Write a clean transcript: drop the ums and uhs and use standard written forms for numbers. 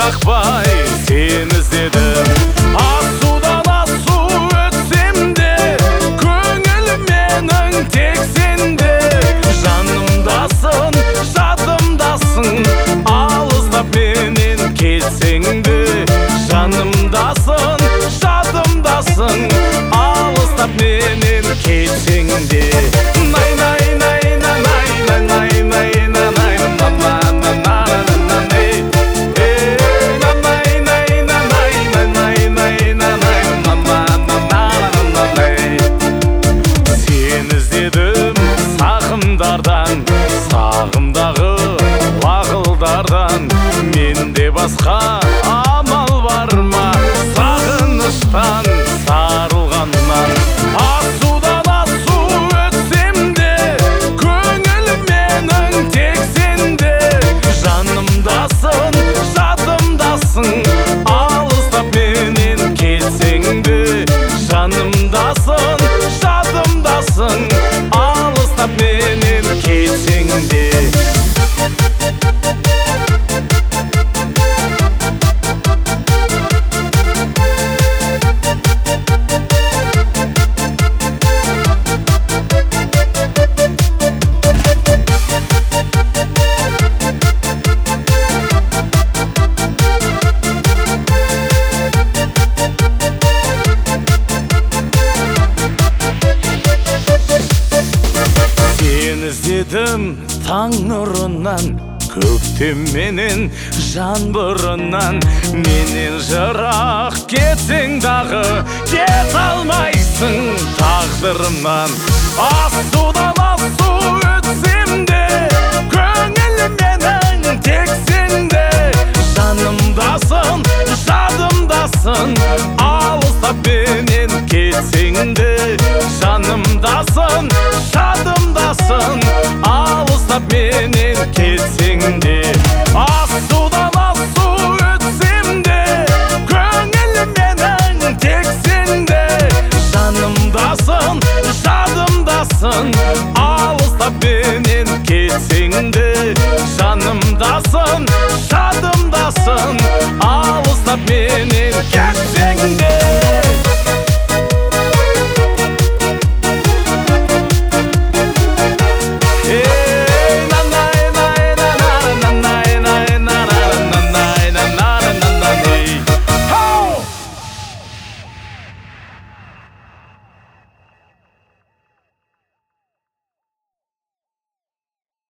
қақпай сені іздедім. Асудан асу өтсем де көңілім менің тек сенде. Жанымдасың, жадымдасың, алыстап менен кетсең де. Жанымдасың, жадымдасың, алыстап менен кетсең де. Най най най най най най най най най сағымдағы лағылдардан. Менде басқа амал бар ма сағыныштан сарылғаннан? Асудан асу өтсем де көңілім менің тек сенде. Жанымдасың, жадымдасың, алыстап менен кетсең де. Жанымдасың, жадымдасың, алыстап менен кетсең де. Іздедім таң нұрынан, көктем менен жаңбырынан. Менен жырақ кетсең дағы кете алмайсың тағдырымнан. Асудан асу өтсем де көңілім менің тек сенде. Жанымдасың, жадымдасың, алыстап менен кетсең де. Жанымдасың, жадымдасың, алыстап менен кетсең